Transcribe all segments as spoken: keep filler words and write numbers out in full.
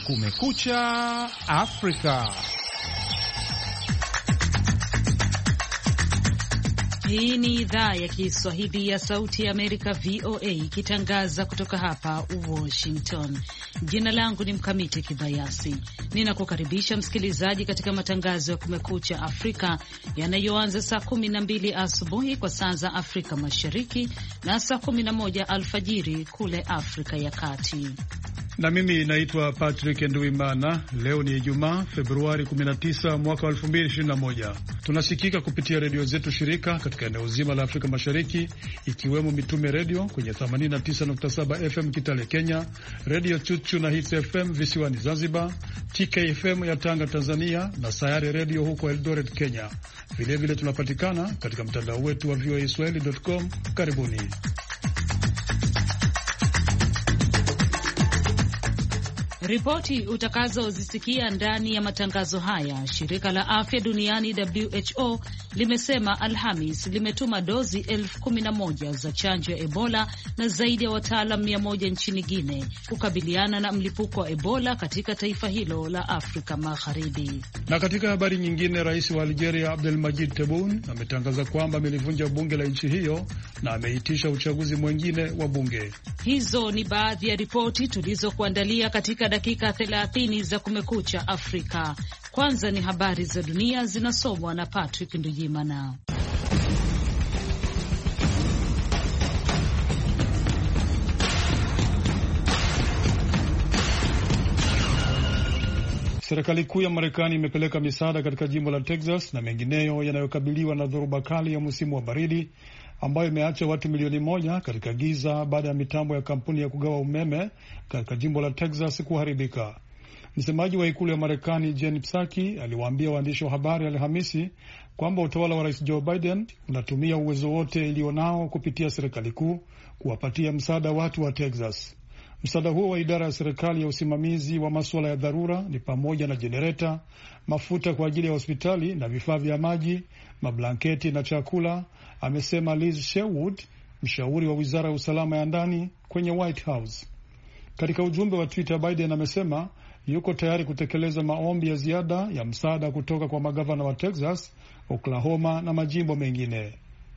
Kumekucha Afrika. Hii ni idhaa ya Kiswahili ya Sauti ya Amerika, V O A, ikitangaza kutoka hapa Washington. Jina langu ni Mkamiti Kibayasi. Ninakukaribisha msikilizaji katika matangazo ya Kumekucha Afrika yanayoanza saa kumi na mbili asubuhi kwa saa za Afrika Mashariki na saa kumi na moja alfajiri kule Afrika ya Kati. Na mimi naitwa Patrick Nduimana. Leo ni Ijumaa, Februari kumi na tisa mwaka wa elfu mbili ishirini na moja. Tunasikika kupitia redio zetu shirika katika eneo zima la Afrika Mashariki, ikiwemo Mitume Redio kwenye themanini na tisa nukta saba F M Kitale Kenya, Redio Chuchu na Hits F M visiwani Zanzibar, T K F M ya Tanga Tanzania, na Sayare Redio huko Eldoret Kenya. Vilevile tunapatikana katika mtandao wetu wa voa swahili dot com. Karibuni. Ripoti utakazozisikia ndani ya matangazo haya. Shirika la Afya Duniani W H O limesema Alhamis limetuma dozi elfu kumi na moja za chanjo ya Ebola na zaidi ya wataalam mia moja nchini Guinea kukabiliana na mlipuko wa Ebola katika taifa hilo la Afrika Magharibi. Na katika habari nyingine, rais wa Algeria Abdelmadjid Tebboune ametangaza kwamba amelivunja bunge la nchi hiyo na ameitisha uchaguzi mwingine wa bunge. Hizo ni baadhi ya ripoti tulizokuandalia katika dakika thelathini za Kumekucha Afrika. Kwanza ni habari za dunia zinasomwa na Patrick Ndujimana. Serikali kuu ya Marekani imepeleka misaada katika jimbo la Texas na mengineyo yanayokabiliwa na dhoruba kali ya msimu wa baridi ambayo imeacha watu milioni moja katika giza baada ya mitambo ya kampuni ya kugawa umeme katika jimbo la Texas kuharibika. Msemaji wa ikulu ya Marekani Jen Psaki aliwaambia waandishi wa habari Alhamisi kwamba utawala wa Rais Joe Biden unatumia uwezo wote ilionao kupitia serikali kuu kuwapatia msaada watu wa Texas. Msaada huo wa idara ya serikali ya usimamizi wa masuala ya dharura ni pamoja na jenereta, mafuta kwa ajili ya hospitali na vifaa vya maji, mablanketi na chakula, amesema Liz Sherwood, mshauri wa wizara ya usalama ya ndani kwenye White House. Katika ujumbe wa Twitter, Biden amesema yuko tayari kutekeleza maombi ya ziada ya msaada kutoka kwa magavana wa Texas, Oklahoma na majimbo mengine.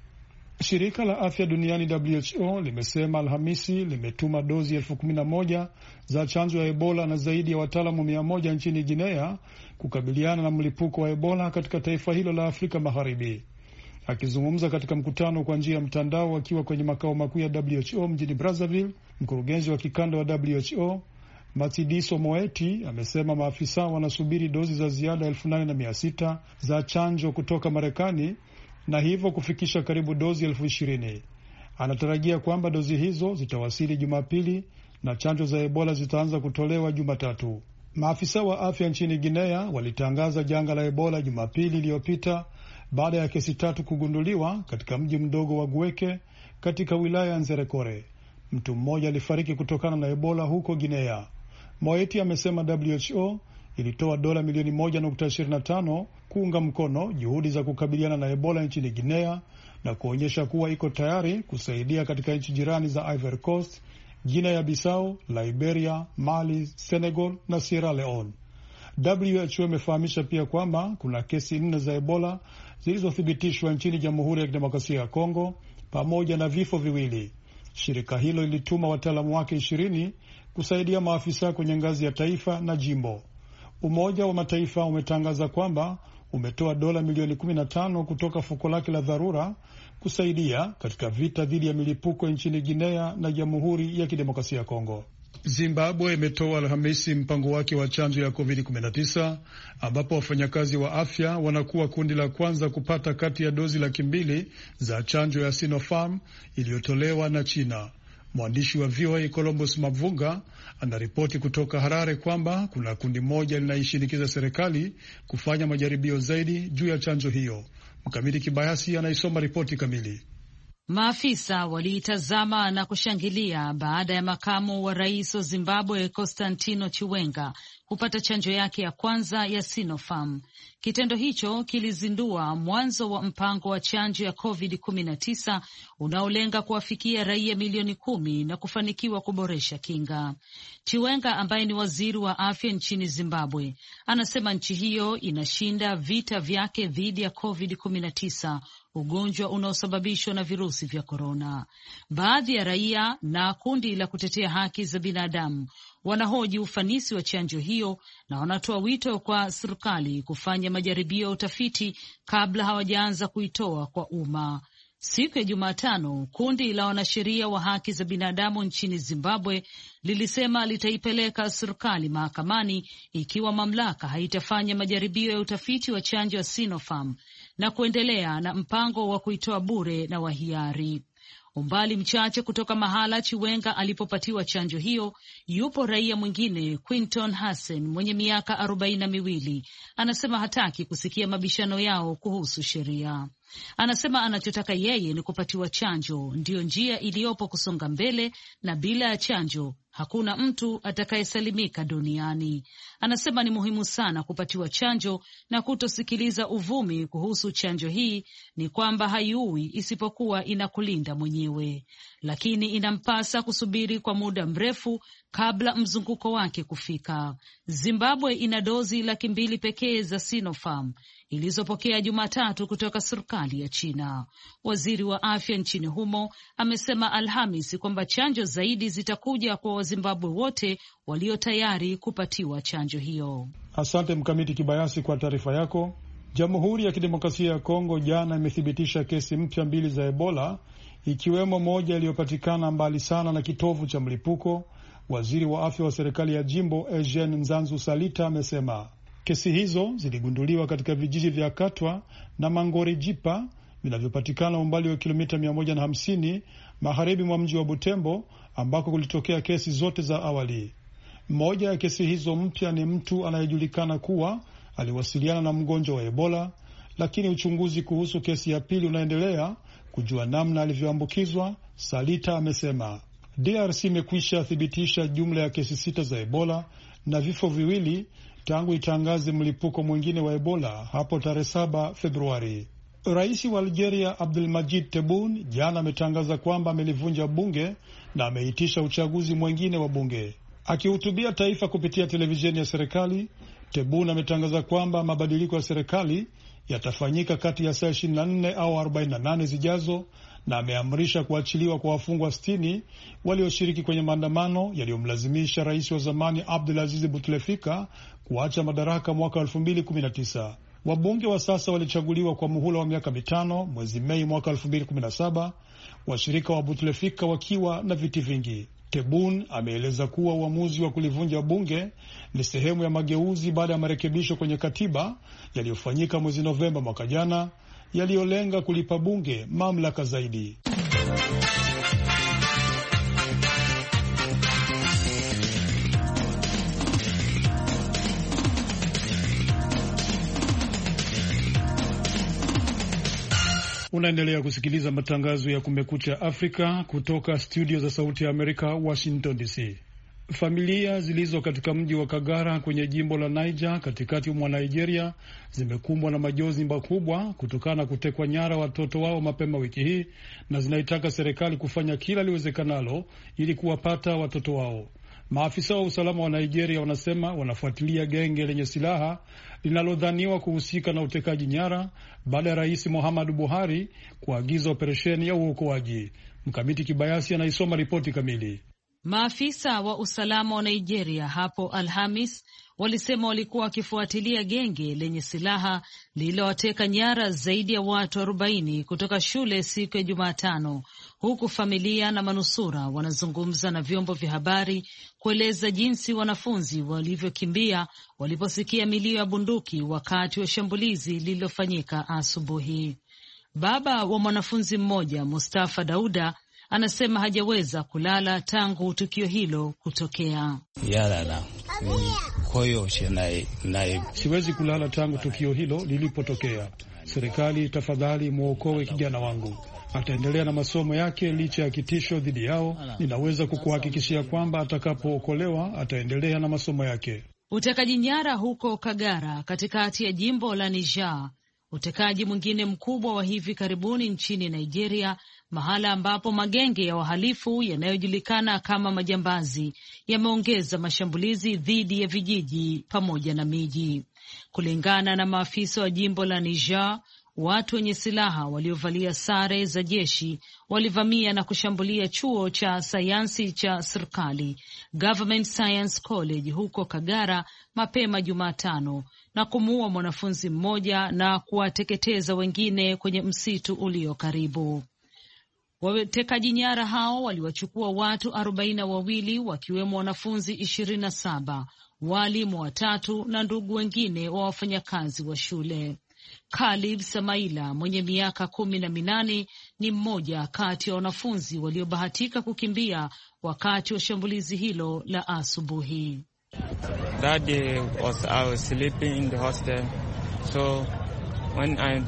Shirika la Afya Duniani W H O limesema Alhamisi limetuma dozi elfu kumi na moja za chanjo ya Ebola na zaidi ya wataalamu mia moja nchini Guinea kukabiliana na mlipuko wa Ebola katika taifa hilo la Afrika Magharibi. Akizungumza katika mkutano kwa njia ya mtandao akiwa kwenye makao makuu ya W H O mjini Brazzaville, mkurugenzi wa kikanda wa W H O Matshidiso Moeti amesema maafisa wanasubiri dozi za ziada elfu nane na mia sita za chanjo kutoka Marekani na hivyo kufikisha karibu dozi elfu ishirini. Anatarajia kwamba dozi hizo zitawasili Jumapili na chanjo za Ebola zitaanza kutolewa Jumatatu. Maafisa wa afya nchini Guinea walitangaza janga la Ebola Jumapili iliyopita baada ya kesi tatu kugunduliwa katika mji mdogo wa Gueke katika wilaya ya Nzerekore. Mtu mmoja alifariki kutokana na Ebola huko Guinea. Moeti amesema W H O ilitoa dola milioni moja nukta ishirini na tano kuunga mkono juhudi za kukabiliana na Ebola nchini Guinea na kuonyesha kuwa iko tayari kusaidia katika nchi jirani za Ivory Coast, Guinea Bissau, Liberia, Mali, Senegal na Sierra Leone. W H O imefahamisha pia kwamba kuna kesi nne za Ebola zilizothibitishwa nchini Jamhuri ya Kidemokrasia ya Kongo pamoja na vifo viwili. Shirika hilo lilituma wataalamu wake ishirini kusaidia maafisa kwenye ngazi ya taifa na jimbo. Umoja wa Mataifa umetangaza kwamba umetoa dola milioni kumi na tano kutoka fuko lake la dharura kusaidia katika vita dhidi ya milipuko nchini Guinea na Jamhuri ya Kidemokrasia ya Kongo. Zimbabwe imetoa Alhamisi mpango wake wa chanjo ya covid kumi na tisa ambapo wafanyakazi wa afya wanakuwa kundi la kwanza kupata kati ya dozi laki mbili za chanjo ya Sinopharm iliyotolewa na China. Mwandishi wa V O A Columbus Mavunga anaripoti kutoka Harare kwamba kuna kundi moja linaishinikiza serikali kufanya majaribio zaidi juu ya chanjo hiyo. Mkamiti Kibayasi anaisoma ripoti kamili. Maafisa waliitazama na kushangilia baada ya makamu wa rais wa Zimbabwe Constantino Chiwenga kupata chanjo yake ya kwanza ya Sinopharm. Kitendo hicho kilizindua mwanzo wa mpango wa chanjo ya covid kumi na tisa unaolenga kuwafikia raia milioni kumi na kufanikiwa kuboresha kinga. Chiwenga ambaye ni waziri wa afya nchini Zimbabwe anasema nchi hiyo inashinda vita vyake dhidi ya covid kumi na tisa, ugonjwa unaosababishwa na virusi vya korona. Baadhi ya raia na kundi la kutetea haki za binadamu wanahoji ufanisi wa chanjo hiyo na wanatoa wito kwa serikali kufanya majaribio ya utafiti kabla hawajaanza kuitoa kwa umma. Siku ya Jumatano, kundi la wanasheria wa haki za binadamu nchini Zimbabwe lilisema litaipeleka serikali mahakamani ikiwa mamlaka haitafanya majaribio ya utafiti wa chanjo ya Sinopharm na kuendelea na mpango wa kuitoa bure na wa hiari. Umbali mchache kutoka mahala Chiwenga alipopatiwa chanjo hiyo, yupo raia mwingine, Quinton Hassan mwenye miaka arobaini na miwili. Anasema hataki kusikia mabishano yao kuhusu sheria. Anasema anachotaka yeye ni kupatiwa chanjo, ndiyo njia iliyopo kusonga mbele, na bila ya chanjo hakuna mtu atakayesalimika duniani. Anasema ni muhimu sana kupatiwa chanjo na kutosikiliza uvumi kuhusu chanjo hii, ni kwamba haiui isipokuwa inakulinda mwenyewe, lakini inampasa kusubiri kwa muda mrefu kabla mzunguko wake kufika. Zimbabwe ina dozi laki mbili pekee za Sinopharm ilizopokea Jumatatu kutoka serikali ya China. Waziri wa afya nchini humo amesema Alhamisi kwamba chanjo zaidi zitakuja kwa Wazimbabwe wote walio tayari kupatiwa chanjo hiyo. Asante Mkamiti Kibayasi kwa taarifa yako. Jamhuri ya Kidemokrasia ya Kongo jana imethibitisha kesi mpya mbili za Ebola, ikiwemo moja iliyopatikana mbali sana na kitovu cha mlipuko. Waziri wa afya wa serikali ya jimbo Eugene Nzanzu Salita amesema kesi hizo ziligunduliwa katika vijiji vya Katwa na Mangori Jipa vinavyopatikana umbali wa kilomita mia moja na hamsini magharibi mwa mji wa Butembo, ambako kulitokea kesi zote za awali. Mmoja ya kesi hizo mpya ni mtu anayejulikana kuwa aliwasiliana na mgonjwa wa Ebola, lakini uchunguzi kuhusu kesi ya pili unaendelea kujua namna alivyoambukizwa, Salita amesema. D R C imekwisha thibitisha jumla ya kesi sita za Ebola na vifo viwili tangu itangaze mlipuko mwingine wa Ebola hapo tarehe saba Februari. Rais wa Algeria Abdelmadjid Tebboune jana ametangaza kwamba amelivunja bunge na ameitisha uchaguzi mwingine wa bunge. Akihutubia taifa kupitia televisheni ya serikali, Tebboune ametangaza kwamba mabadiliko ya serikali yatafanyika kati ya saa ishirini na nne au arobaini na nane zijazo, na ameamrisha kuachiliwa kwa wafungwa sitini walioshiriki kwenye maandamano yaliyomlazimisha rais wa zamani Abdelaziz Bouteflika kuacha madaraka mwaka elfu mbili kumi na tisa. Wabunge wa sasa walichaguliwa kwa muhula wa miaka mitano mwezi Mei mwaka elfu mbili kumi na saba, washirika wa Bouteflika wakiwa na viti vingi. Tebboune ameeleza kuwa uamuzi wa kulivunja bunge ni sehemu ya mageuzi baada ya marekebisho kwenye katiba yaliyofanyika mwezi Novemba mwaka jana, yaliyolenga kulipa bunge mamlaka zaidi. Unaendelea kusikiliza matangazo ya Kumekucha Afrika kutoka studio za Sauti ya Amerika, Washington D C. Familia zilizo katika mji wa Kagara kwenye jimbo la Niger katikati mwa Nigeria zimekumbwa na majonzi makubwa kutokana na kutekwa nyara watoto wao mapema wiki hii, na zinaitaka serikali kufanya kila liwezekanalo ili kuwapata watoto wao. Maafisa wa usalama wa Nigeria wanasema wanafuatilia genge lenye silaha linalodhaniwa kuhusika na utekaji nyara baada ya Rais Muhammadu Buhari kuagiza operesheni ya uokoaji. Mkamiti Kibayasi anaisoma ripoti kamili. Maafisa wa usalama wa Nigeria hapo Alhamis walisema walikuwa wakifuatilia genge lenye silaha lililowateka nyara zaidi ya watu arobaini kutoka shule siku ya Jumatano, huku familia na manusura wanazungumza na vyombo vya habari kueleza jinsi wanafunzi walivyokimbia waliposikia milio ya bunduki wakati wa shambulizi lililofanyika asubuhi. Baba wa mwanafunzi mmoja, Mustafa Dauda, anasema hajaweza kulala tangu tukio hilo kutokea. Yalala. Siwezi kulala tangu tukio hilo lilipotokea. Serikali, tafadhali muokoe kijana wangu. Ataendelea na masomo yake licha ya kitisho dhidi yao. Ninaweza kukuhakikishia kwamba atakapookolewa ataendelea na masomo yake. Utekaji nyara huko Kagara katikati ya jimbo la Niger, utekaji mwingine mkubwa wa hivi karibuni nchini Nigeria, mahala ambapo magenge ya wahalifu yanayojulikana kama majambazi yameongeza mashambulizi dhidi ya vijiji pamoja na miji. Kulingana na maafisa wa jimbo la Niger, watu wenye silaha waliovalia sare za jeshi walivamia na kushambulia chuo cha sayansi cha serikali, Government Science College huko Kagara mapema Jumatano, na kumuua mwanafunzi mmoja na kuwateketeza wengine kwenye msitu ulio karibu. Watekaji nyara hao waliwachukua watu arobaini na wawili wakiwemo wanafunzi ishirini na saba, walimu watatu na ndugu wengine wa wafanyakazi wa shule. Khalid Samaila mwenye miaka kumi na minane ni mmoja kati ya wanafunzi waliobahatika kukimbia wakati wa shambulizi hilo la asubuhi. That day was I was sleeping in the hostel. So when I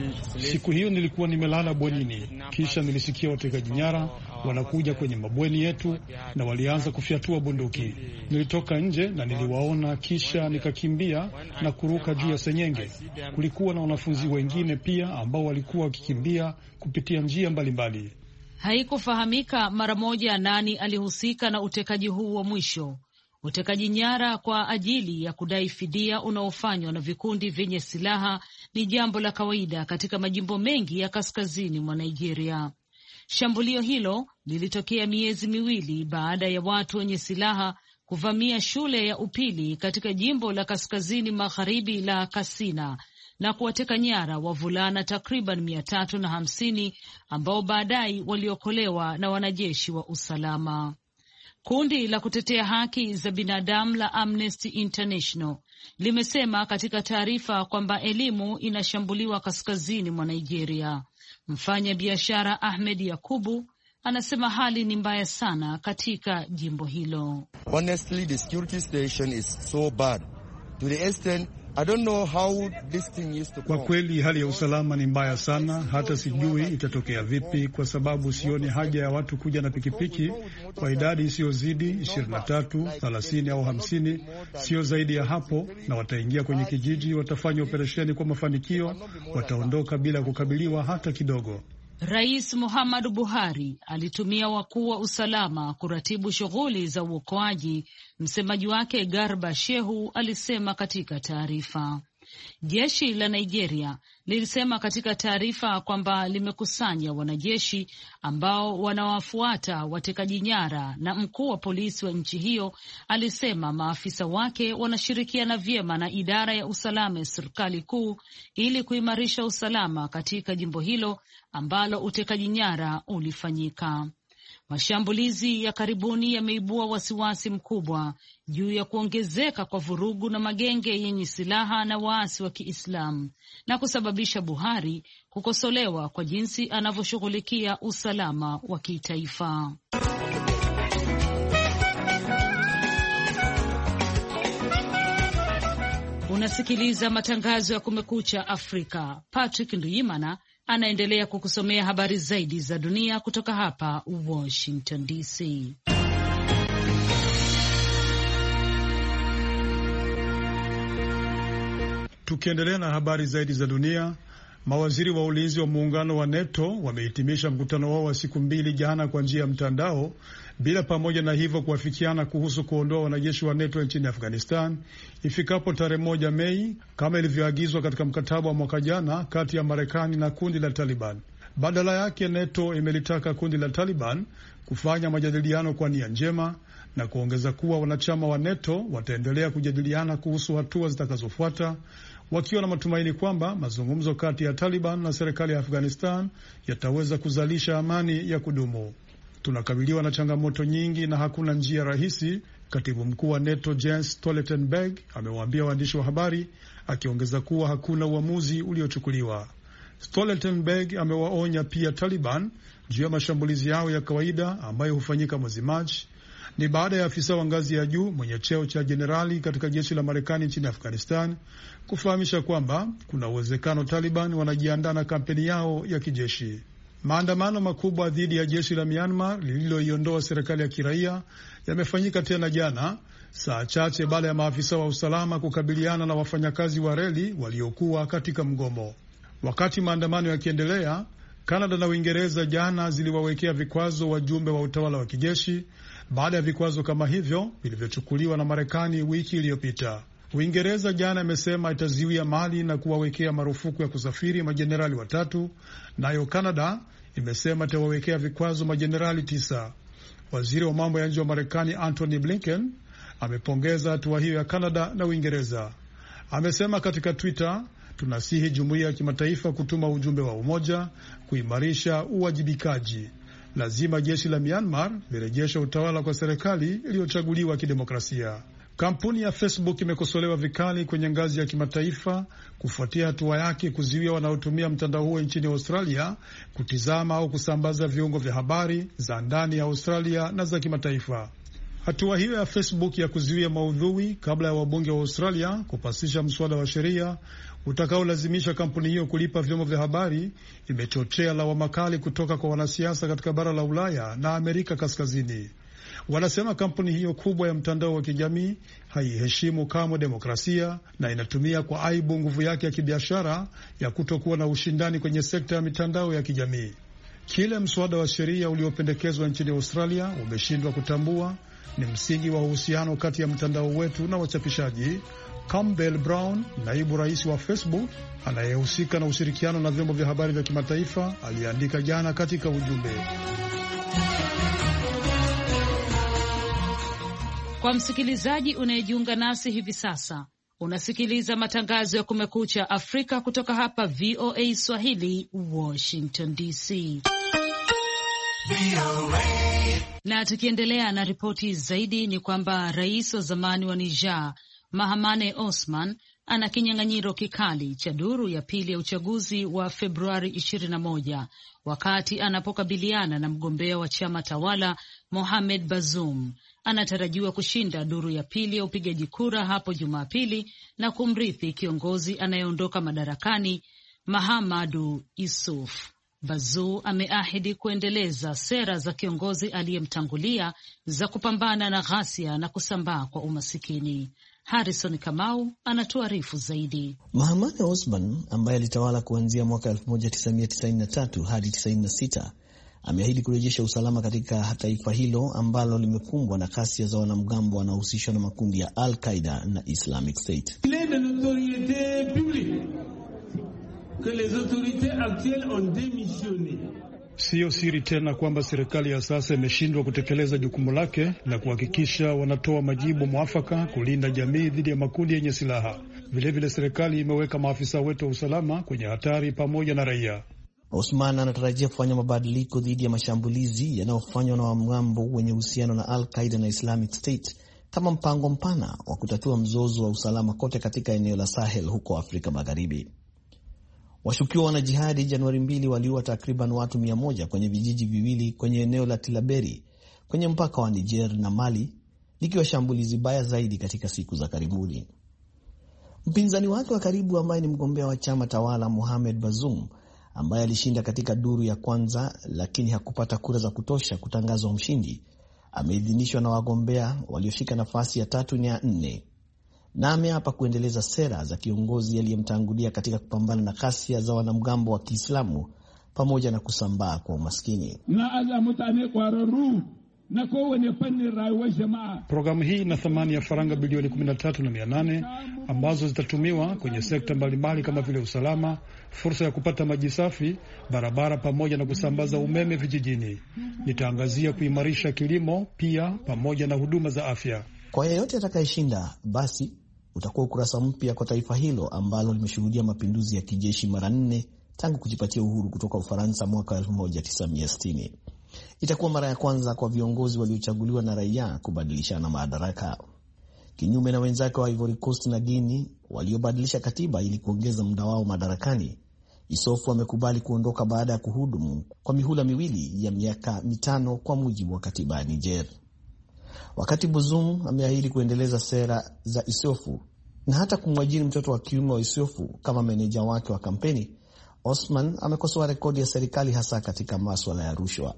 siku hiyo nilikuwa nimelala bwenini, kisha nilisikia watekaji nyara wanakuja kwenye mabweni yetu na walianza kufyatua bunduki. Nilitoka nje na niliwaona, kisha nikakimbia na kuruka juu ya senyenge. Kulikuwa na wanafunzi wengine pia ambao walikuwa wakikimbia kupitia njia mbalimbali. Haikufahamika mara moja nani alihusika na utekaji huu wa mwisho. Utekaji nyara kwa ajili ya kudai fidia unaofanywa na vikundi vyenye silaha ni jambo la kawaida katika majimbo mengi ya kaskazini mwa Nigeria. Shambulio hilo lilitokea miezi miwili baada ya watu wenye silaha kuvamia shule ya upili katika jimbo la kaskazini magharibi la Katsina na kuwateka nyara wavulana takriban mia tatu na hamsini ambao baadaye waliokolewa na wanajeshi wa usalama. Kundi la kutetea haki za binadamu la Amnesty International limesema katika taarifa kwamba elimu inashambuliwa kaskazini mwa Nigeria. Mfanya biashara Ahmed Yakubu anasema hali ni mbaya sana katika jimbo hilo. Honestly, the security situation is so bad to the extent I don't know how this thing used to Kwa kweli hali ya usalama ni mbaya sana, hata sijui itatokea vipi, kwa sababu sioni haja ya watu kuja na pikipiki kwa idadi isiyozidi ishirini na tatu, thelathini au hamsini, sio zaidi ya hapo, na wataingia kwenye kijiji, watafanya operesheni kwa mafanikio, wataondoka bila kukabiliwa hata kidogo. Rais Muhammadu Buhari alitumia wakuu wa usalama kuratibu shughuli za uokoaji, msemaji wake Garba Shehu alisema katika taarifa. Jeshi la Nigeria lilisema katika taarifa kwamba limekusanya wanajeshi ambao wanawafuata watekaji nyara, na mkuu wa polisi wa nchi hiyo alisema maafisa wake wanashirikiana vyema na idara ya usalama ya serikali kuu ili kuimarisha usalama katika jimbo hilo ambalo utekaji nyara ulifanyika. Mashambulizi ya karibuni yameibua wasiwasi mkubwa juu ya kuongezeka kwa vurugu na magenge yenye silaha na waasi wa Kiislamu na kusababisha Buhari kukosolewa kwa jinsi anavyoshughulikia usalama wa kitaifa. Unasikiliza matangazo ya Kumekucha Afrika. Patrick Nduyimana anaendelea kukusomea habari zaidi za dunia kutoka hapa Washington D C. Tukiendelea na habari zaidi za dunia, mawaziri wa ulinzi wa muungano wa NATO wamehitimisha mkutano wao wa siku mbili jana kwa njia ya mtandao, bila pamoja na hivyo kuafikiana kuhusu kuondoa wanajeshi wa NATO nchini Afghanistan ifikapo tarehe moja Mei kama ilivyoagizwa katika mkataba wa mwaka jana kati ya Marekani na kundi la Taliban. Badala yake, NATO imelitaka kundi la Taliban kufanya majadiliano kwa nia njema na kuongeza kuwa wanachama wa NATO wataendelea kujadiliana kuhusu hatua zitakazofuata, wakiwa na matumaini kwamba mazungumzo kati ya Taliban na serikali ya Afghanistan yataweza kuzalisha amani ya kudumu. Tunakabiliwa na changamoto nyingi na hakuna njia rahisi, katibu mkuu wa NATO Jens Stoltenberg amewaambia waandishi wa habari, akiongeza kuwa hakuna uamuzi uliochukuliwa. Stoltenberg amewaonya pia Taliban juu ya mashambulizi yao ya kawaida ambayo hufanyika mwezi Machi. Ni baada ya afisa wa ngazi ya juu mwenye cheo cha jenerali katika jeshi la Marekani nchini Afghanistan kufahamisha kwamba kuna uwezekano Taliban wanajiandaa na kampeni yao ya kijeshi. Maandamano makubwa dhidi ya jeshi la Myanmar lililoiondoa serikali ya kiraia yamefanyika tena jana, saa chache baada ya maafisa wa usalama kukabiliana na wafanyakazi wa reli waliokuwa katika mgomo. Wakati maandamano yakiendelea, Kanada na Uingereza jana ziliwawekea vikwazo wajumbe wa utawala wa kijeshi baada ya vikwazo kama hivyo vilivyochukuliwa na Marekani wiki iliyopita. Uingereza jana imesema itaziwia mali na kuwawekea marufuku ya kusafiri majenerali watatu, nayo Kanada imesema itawawekea vikwazo majenerali tisa. Waziri wa mambo ya nje wa Marekani Antony Blinken amepongeza hatua hiyo ya Kanada na Uingereza. Amesema katika Twitter, tunasihi jumuiya ya kimataifa kutuma ujumbe wa umoja, kuimarisha uwajibikaji. Lazima jeshi la Myanmar lirejeshe utawala kwa serikali iliyochaguliwa kidemokrasia. Kampuni ya Facebook imekosolewa vikali kwenye ngazi ya kimataifa kufuatia hatua yake kuzuia wanaotumia mtandao huo nchini Australia kutizama au kusambaza viungo vya habari za ndani ya Australia na za kimataifa. Hatua hiyo ya Facebook ya kuzuia maudhui kabla ya wabunge wa Australia kupasisha mswada wa sheria utakaolazimisha kampuni hiyo kulipa vyombo vya habari imechochea lawama kali kutoka kwa wanasiasa katika bara la Ulaya na Amerika Kaskazini. Wanasema kampuni hiyo kubwa ya mtandao wa kijamii haiheshimu kamwe demokrasia na inatumia kwa aibu nguvu yake ya kibiashara ya kutokuwa na ushindani kwenye sekta ya mitandao ya kijamii. Kile mswada wa sheria uliopendekezwa nchini Australia umeshindwa kutambua ni msingi wa uhusiano kati ya mtandao wetu na wachapishaji. Campbell Brown, naibu rais wa Facebook anayehusika na ushirikiano na vyombo vya habari vya kimataifa, aliandika jana katika ujumbe. Kwa msikilizaji unayejiunga nasi hivi sasa, unasikiliza matangazo ya Kumekucha Afrika kutoka hapa V O A Swahili, Washington D C. Na tukiendelea na ripoti zaidi ni kwamba rais wa zamani wa Niger Mahamane Osman ana kinyang'anyiro kikali cha duru ya pili ya uchaguzi wa Februari ishirini na moja wakati anapokabiliana na mgombea wa chama tawala Mohamed Bazoum. Anatarajiwa kushinda duru ya pili ya upigaji kura hapo Jumapili na kumrithi kiongozi anayeondoka madarakani Mahamadou Issouf. Bazoum ameahidi kuendeleza sera za kiongozi aliyemtangulia za kupambana na ghasia na kusambaa kwa umasikini. Harrison Kamau anatuarifu zaidi. Mahamane Osman ambaye alitawala kuanzia mwaka elfu moja tisa mia tisaini na tatu hadi tisaini na sita ameahidi kurejesha usalama katika taifa hilo ambalo limekumbwa na ghasia za wanamgambo wanaohusishwa na makundi ya Al-Qaeda na Islamic State. Siyo siri tena kwamba serikali ya sasa imeshindwa kutekeleza jukumu lake la kuhakikisha wanatoa majibu mwafaka kulinda jamii dhidi ya makundi yenye silaha. Vilevile serikali imeweka maafisa wetu wa usalama kwenye hatari pamoja na raia. Osman anatarajia kufanya mabadiliko dhidi ya mashambulizi yanayofanywa na wanamgambo wenye uhusiano na Al-Qaeda na Islamic State kama mpango mpana wa kutatua mzozo wa usalama kote katika eneo la Sahel huko Afrika Magharibi. Washukiwa wanajihadi Januari mbili waliua takriban watu mia moja kwenye vijiji viwili kwenye eneo la Tilaberi kwenye mpaka wa Niger na Mali, likiwa shambulizi baya zaidi katika siku za karibuni. Mpinzani wake wa karibu ambaye ni mgombea wa chama tawala Mohamed Bazoum, ambaye alishinda katika duru ya kwanza lakini hakupata kura za kutosha kutangazwa mshindi, ameidhinishwa na wagombea walioshika nafasi ya tatu na ya nne, na ameapa kuendeleza sera za kiongozi aliyemtangulia katika kupambana na ghasia za wanamgambo wa Kiislamu pamoja na kusambaa kwa umaskini. Programu hii ina thamani ya faranga bilioni kumi na tatu na mia nane ambazo zitatumiwa kwenye sekta mbalimbali kama vile usalama, fursa ya kupata maji safi, barabara pamoja na kusambaza umeme vijijini. Nitaangazia kuimarisha kilimo pia pamoja na huduma za afya. Kwa yeyote atakayeshinda, basi utakuwa ukurasa mpya kwa taifa hilo ambalo limeshuhudia mapinduzi ya kijeshi mara nne tangu kujipatia uhuru kutoka Ufaransa mwaka elfu moja tisa mia sitini. Itakuwa mara ya kwanza kwa viongozi waliochaguliwa na raia kubadilishana madaraka. Kinyume na wenzake wa Ivory Coast na Guinea waliobadilisha katiba ili kuongeza muda wao madarakani, Issouf amekubali kuondoka baada ya kuhudumu kwa mihula miwili ya miaka mitano kwa mujibu wa katiba ya Niger. Wakati Bazoum ameahidi kuendeleza sera za Issouf na hata kumwajiri mtoto wa kiume wa Issouf kama meneja wake wa kampeni, Osman amekosoa rekodi ya serikali hasa katika masuala ya rushwa.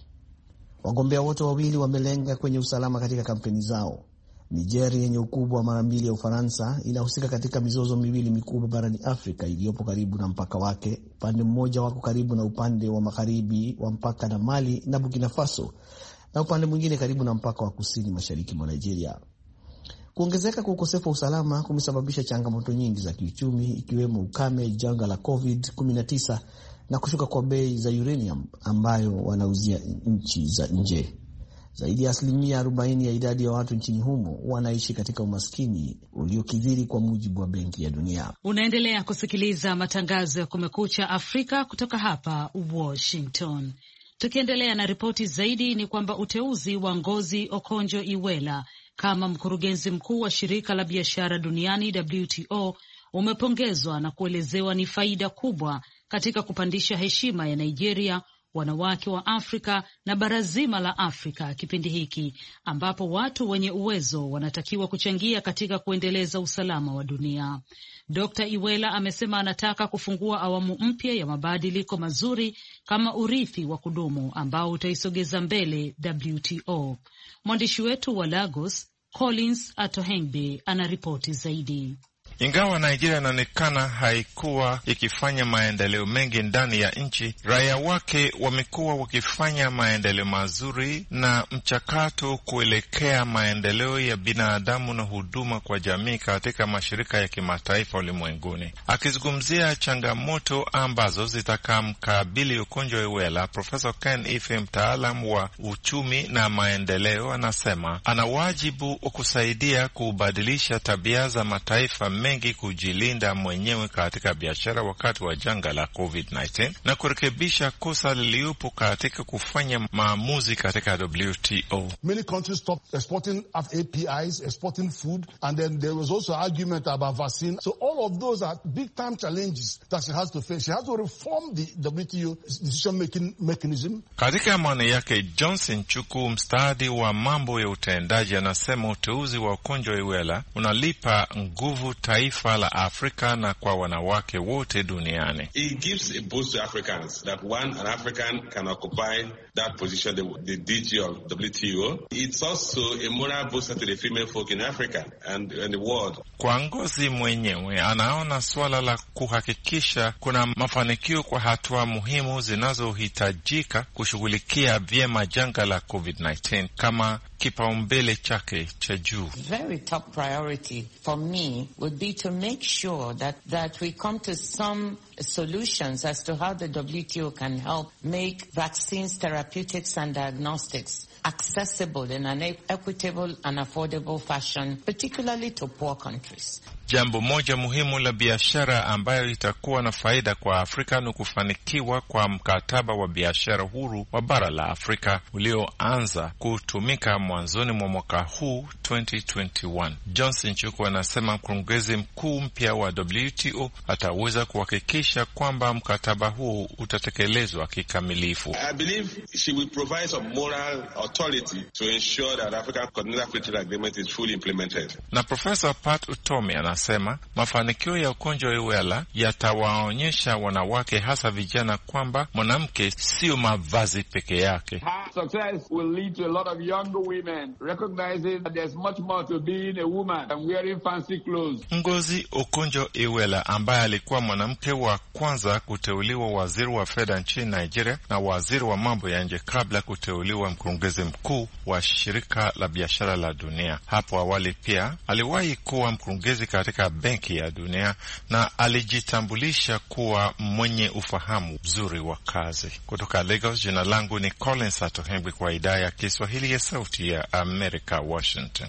Wagombea wote wawili wamelenga kwenye usalama katika kampeni zao. Nigeria yenye ukubwa wa mara mbili ya Ufaransa inahusika katika mizozo miwili mikubwa barani Afrika iliyopo karibu na mpaka wake. Upande mmoja wako karibu na upande wa magharibi wa mpaka na Mali na Burkina Faso, na upande mwingine karibu na mpaka wa kusini mashariki mwa Nigeria. Kuongezeka kwa ukosefu wa usalama kumesababisha changamoto nyingi za kiuchumi, ikiwemo ukame, janga la covid kumi na tisa na kushuka kwa bei za uranium ambayo wanauzia nchi za nje. Zaidi ya asilimia arobaini ya idadi ya watu nchini humo wanaishi katika umaskini uliokithiri, kwa mujibu wa Benki ya Dunia. Unaendelea kusikiliza matangazo ya Kumekucha Afrika kutoka hapa Washington. Tukiendelea na ripoti zaidi, ni kwamba uteuzi wa Ngozi Okonjo-Iweala kama mkurugenzi mkuu wa shirika la biashara duniani W T O umepongezwa na kuelezewa ni faida kubwa katika kupandisha heshima ya Nigeria, wanawake wa Afrika na bara zima la Afrika kipindi hiki ambapo watu wenye uwezo wanatakiwa kuchangia katika kuendeleza usalama wa dunia. Dokta Iweala amesema anataka kufungua awamu mpya ya mabadiliko mazuri kama urithi wa kudumu ambao utaisogeza mbele W T O. Mwandishi wetu wa Lagos, Collins Atohengbe, anaripoti zaidi. Ingawa Nigeria inaonekana haikuwa ikifanya maendeleo mengi ndani ya nchi, raia wake wamekuwa wakifanya maendeleo mazuri na mchakato kuelekea maendeleo ya binadamu na huduma kwa jamii katika mashirika ya kimataifa ulimwenguni. Akizungumzia changamoto ambazo zitakamkabili Okonjo-Iweala, Profesa Ken Ife, mtaalamu wa uchumi na maendeleo, anasema ana wajibu wa kusaidia kubadilisha tabia za mataifa mengi kujilinda mwenyewe katika biashara wakati wa janga la covid kumi na tisa na kurekebisha kosa liliopo katika kufanya maamuzi katika W T O. Many countries stopped exporting A P Is, exporting food, and then there was also argument about vaccine. So all of those are big time challenges that she has to face. She has to reform the W T O decision making mechanism. Katika maoni yake, Johnson Chuku, mstadi wa mambo ya utendaji, anasema uteuzi wa Okonjo-Iweala unalipa nguvu taifa la Afrika na kwa wanawake wote duniani. It gives a boost to Africans that one an African can occupy that position, the, the D G of W T O. It's also a moral booster to the female folk in Africa and, and the world. Kwa Ngozi mwenyewe anaona swala la kuhakikisha kuna mafanikio kwa hatua muhimu zinazohitajika kushughulikia vyema janga la covid kumi na tisa kama kipaumbele chake cha juu. Very top priority for me would be to make sure that that we come to some solutions as to how the W T O can help make vaccines, therapeutics and diagnostics accessible in an equitable and affordable fashion, particularly to poor countries. Jambo moja muhimu la biashara ambayo itakuwa na faida kwa Afrika ni kufanikiwa kwa mkataba wa biashara huru wa bara la Afrika ulioanza kutumika mwanzoni mwa mwaka huu twenty twenty-one. Johnson Chuku anasema mkurugenzi mkuu mpya wa W T O ataweza kuhakikisha kwamba mkataba huu utatekelezwa kikamilifu. I believe she will provide some moral authority to ensure that African Continental Free Trade Agreement is fully implemented. Na Professor Pat Utomi anasema mafanikio ya Okonjo-Iweala yatawaonyesha wanawake, hasa vijana, kwamba mwanamke sio mavazi peke yake. Her success will lead to a lot of younger women recognizing that there's much more to being a woman than wearing fancy clothes. Ngozi Okonjo-Iweala, ambaye alikuwa mwanamke wa kwanza kuteuliwa waziri wa fedha nchini Nigeria na waziri wa mambo ya nje kabla kuteuliwa mkurugenzi mkuu wa shirika la biashara la dunia. Hapo awali pia aliwahi kuwa mkurugenzi katika Benki ya Dunia na alijitambulisha kuwa mwenye ufahamu mzuri wa kazi. Kutoka Lagos, jina langu ni Collins Atohengwi kwa idhaa ya Kiswahili ya Sauti ya Amerika, Washington.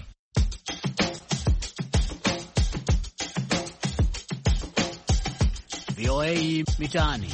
V O A Mitaani.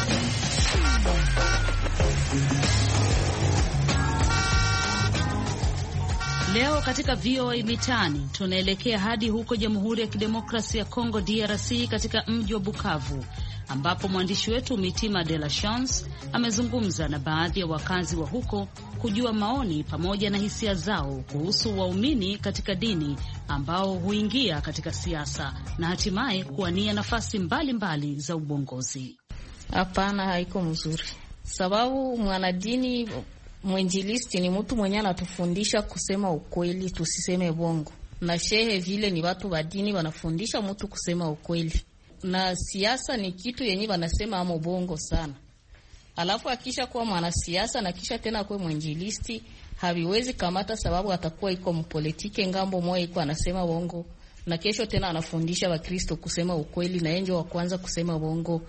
Leo katika V O A Mitaani tunaelekea hadi huko Jamhuri ya Kidemokrasia ya Kongo D R C, katika mji wa Bukavu ambapo mwandishi wetu Mitima de la Chance amezungumza na baadhi ya wakazi wa huko kujua maoni pamoja na hisia zao kuhusu waumini katika dini ambao huingia katika siasa na hatimaye kuwania nafasi mbalimbali za uongozi. Hapana, haiko mzuri, sababu mwanadini mwenjilisti ni mtu mwenye anatufundisha kusema ukweli, tusiseme bongo. Na shehe vile ni watu wa dini wanafundisha mtu kusema ukweli. Na siasa ni kitu yenye wanasema amo bongo sana. Alafu akisha kuwa mwanasiasa na kisha tena kuwa mwenjilisti, haviwezi kamata, sababu atakuwa iko mpolitike ngambo moja iko anasema bongo, na kesho tena anafundisha Wakristo kusema ukweli, na enjo wa kwanza kusema bongo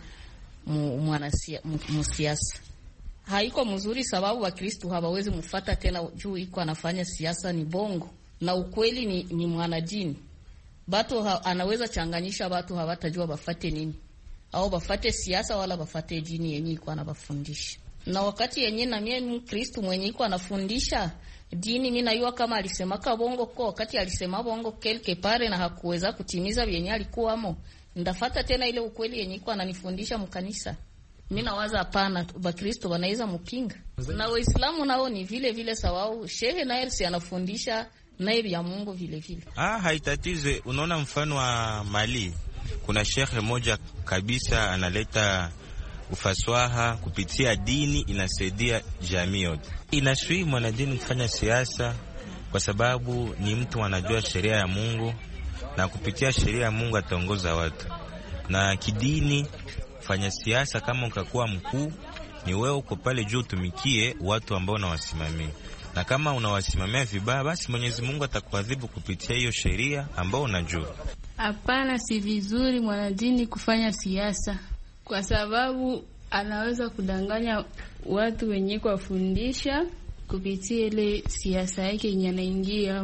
mwanasiasa. Haiko mzuri, sababu Wakristo hawawezi mfuata tena juu iko anafanya siasa ni bongo, na ukweli ni, ni mwanadini. Batu ha, anaweza changanyisha watu, hawatajua bafate nini, au bafate siasa wala bafate dini yenye iko anabafundisha. Na wakati yenye na mimi Mkristo mwenye iko anafundisha dini, mimi najua kama alisemaka bongo kwa wakati alisema bongo kelke pare na hakuweza kutimiza yenye alikuwa amo, ndafata tena ile ukweli yenye iko ananifundisha mkanisa. Mimi nawaza hapana, Bakristo wanaweza mpinga. Na Waislamu nao ni vile vile sawa, shehe naye si anafundisha naye ya Mungu vile vile. Ah, haitatize. Unaona mfano wa Mali, kuna shehe moja kabisa analeta ufaswaha kupitia dini, inasaidia jamii yote. Inasui mwanadini kufanya siasa kwa sababu ni mtu anajua sheria ya Mungu, na kupitia sheria ya Mungu ataongoza watu. Na kidini fanya siasa kama ukakuwa mkuu, ni wewe uko pale juu tumikie watu ambao unawasimamia. Na kama unawasimamia vibaya, basi Mwenyezi Mungu atakuadhibu kupitia hiyo sheria ambao unajua. Hapana, si vizuri mwanadini kufanya siasa, kwa sababu anaweza kudanganya watu wenye kuwafundisha kupitia ile siasa yake yenye anaingia.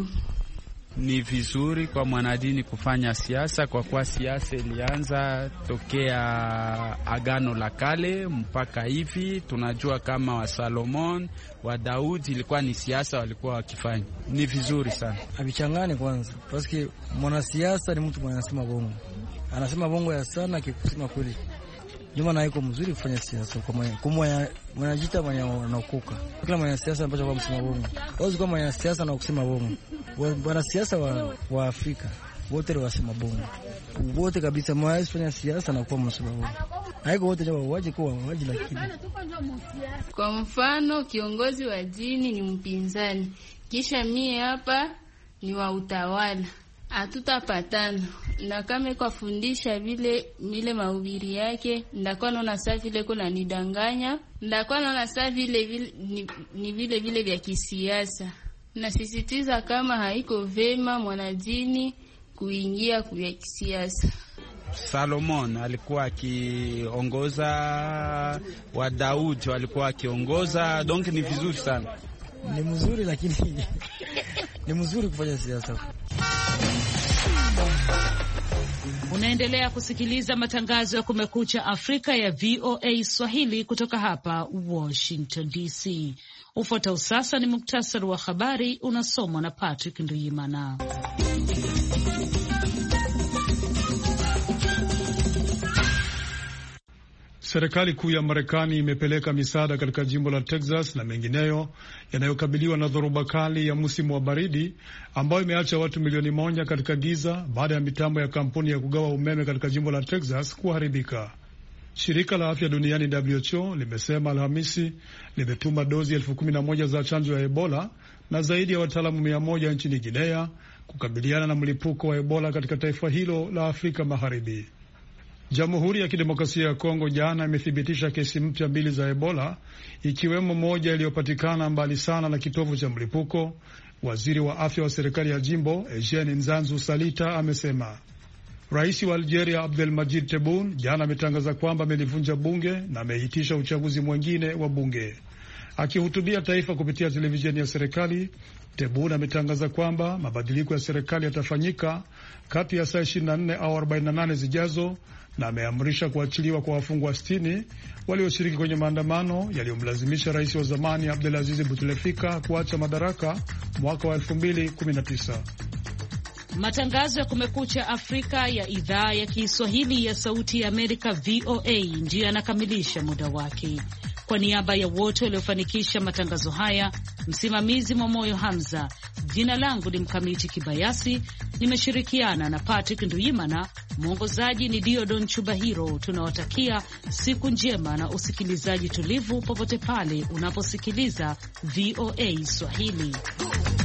Ni vizuri kwa mwanadini kufanya siasa, kwa kuwa siasa ilianza tokea Agano la Kale mpaka hivi. Tunajua kama wa Solomon, wa Daudi ilikuwa ni siasa walikuwa wakifanya. Ni vizuri sana. Abichangane kwanza, paski mwanasiasa ni mtu mwenye anasema bongo. Anasema bongo ya sana kikusema kweli. Juma na iko mzuri kufanya siasa kwa mwenye kumwa mwanajita mwenye anaokoka. Kila mwenye siasa ambacho kwa msema bongo. Wazi kama mwenye siasa na kusema bongo. Bwana siasa wa, wa Afrika wote wasema bongo. Wote kabisa mwaisi fanya siasa na kuwa msema bongo. Haiko wote jamaa waje kwa waje, lakini kwa mfano kiongozi wa dini ni mpinzani, kisha mie hapa ni wa utawala, hatutapatana. Na kama kwa fundisha vile vile mahubiri yake, ndakuwa naona saa vile kuna nidanganya, ndakuwa naona saa vile vile ni, ni vile vile vya kisiasa. Na sisitiza kama haiko vema mwanadini kuingia kwa kisiasa. Solomon alikuwa akiongoza, wa Daudi walikuwa akiongoza, donc ni vizuri sana. Ni mzuri, lakini ni mzuri kufanya siasa. Unaendelea kusikiliza matangazo ya Kumekucha Afrika ya V O A Swahili kutoka hapa Washington D C. Ufuatao sasa ni muktasari wa habari unasomwa na Patrick Nduyimana. Serikali kuu ya Marekani imepeleka misaada katika jimbo la Texas na mengineyo yanayokabiliwa na dhoruba kali ya msimu wa baridi ambayo imeacha watu milioni moja katika giza baada ya mitambo ya kampuni ya kugawa umeme katika jimbo la Texas kuharibika. Shirika la Afya Duniani W H O limesema Alhamisi limetuma dozi elfu kumi na moja za chanjo ya Ebola na zaidi ya wataalamu mia moja nchini Guinea kukabiliana na mlipuko wa Ebola katika taifa hilo la Afrika Magharibi. Jamhuri ya Kidemokrasia ya Kongo jana imethibitisha kesi mpya mbili za Ebola, ikiwemo moja iliyopatikana mbali sana na kitovu cha mlipuko. Waziri wa afya wa serikali ya jimbo Eugene Nzanzu Salita amesema. Rais wa Algeria Abdelmadjid Tebboune jana ametangaza kwamba amelivunja bunge na ameitisha uchaguzi mwingine wa bunge. Akihutubia taifa kupitia televisheni ya serikali, Tebboune ametangaza kwamba mabadiliko ya serikali yatafanyika kati ya saa ishirini na nne au arobaini na nane zijazo, na ameamrisha kuachiliwa kwa wafungwa sitini walioshiriki kwenye maandamano yaliyomlazimisha rais wa zamani Abdelaziz Bouteflika kuacha madaraka mwaka wa elfu mbili kumi na tisa. Matangazo ya Kumekucha Afrika ya idhaa ya Kiswahili ya Sauti ya Amerika V O A ndiyo yanakamilisha muda wake. Kwa niaba ya wote waliofanikisha matangazo haya, msimamizi Mwamoyo Hamza, jina langu ni Mkamiti Kibayasi, nimeshirikiana na Patrick Nduyimana. mwongozaji ni Diodon Chubahiro. Tunawatakia siku njema na usikilizaji tulivu popote pale unaposikiliza V O A Swahili.